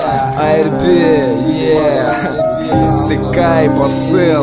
ARB, стыкай посыл.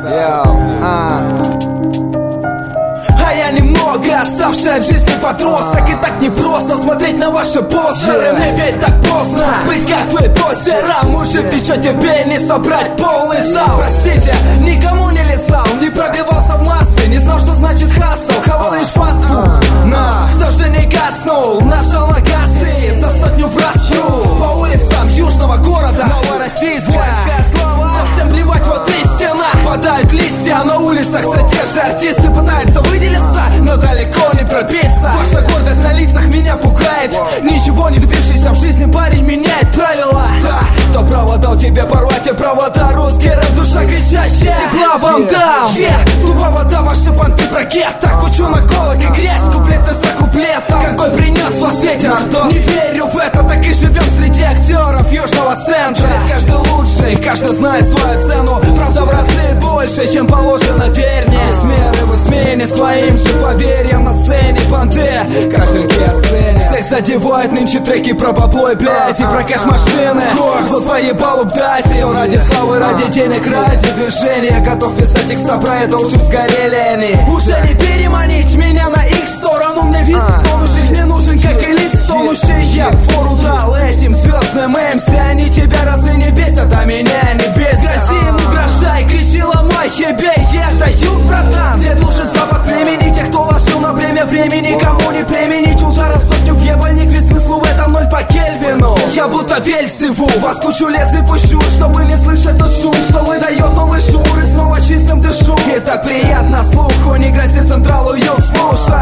А я немного отставший от жизни подросток. И так непросто смотреть на ваши постеры. Мне ведь так поздно быть как вы постеры. Мужик, ты чё, тебе не собрать полный зал? Простите, никому не лизал, не пробивался в массы, не знал, что значит хассл. Хавал лишь фастфуд, но все же не гаснул. Нажал на газ и за сотню в раз плюнул. По улицам южного города Новороссийска. Слова, всем плевать, вот истина. Падают листья на улицах с одежды. Артисты пытаются выделиться, но далеко не пробиться. Ваша гордость на лицах меня пугает. Ничего не добившийся в жизни парень меняет правила. Да, кто право дал тебе порвать и провода? Русский рэп, душа кричащая. Тепла вам дам. Тупо вода, ваши банты бракет. Так учу наколок и грязь, куплеты за куплетом. Какой принес вас ветер? Не верю в это, так и живем среди актеров южного центра. Здесь каждый лучший, каждый знает свою цену. Правда в разы больше, чем положено, верь мне. Без меры в измене своим же поверьем на сцене. Банды кошельки оценят. Всех задевают нынче треки про бабло и блядь, и про кэш-машины. Кто поебал обдать, кто ради славы, ради денег, ради движения готов писать текста про это, лучше б сгорели они. Уже не переманить меня на их сторону. Мне вид стонущих не нужен, как и лист стонущий. Я фору дал этим звездным МС. Они тебя разве не бесят, а меня не бесят? Грози им, угрожай, кричи, ломай, ебей. Это юг, братан, где служит запад племени. Тех, кто ложил на время времени, кому не применить ударов сотню в ебальник. Ведь смыслу в этом 0 по Кельвину. Я будто Вельзевул, вас кучу лезвий пущу, чтобы не слышать тот шум, что выдает новый шур. И снова чистым дышу, и так приятно слуху. Не грозит централу юг, слушай.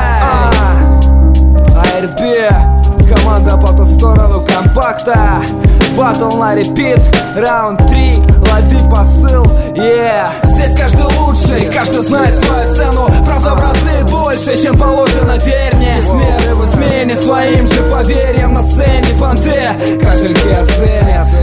ARB, команда по ту сторону компакта. Батл на репит, раунд 3, лови посыл, Здесь каждый лучший, каждый знает свою цену. Правда в разы больше, чем положено, верь мне. Без меры в измене своим же поверьем на сцене. Банды кошельки оценят.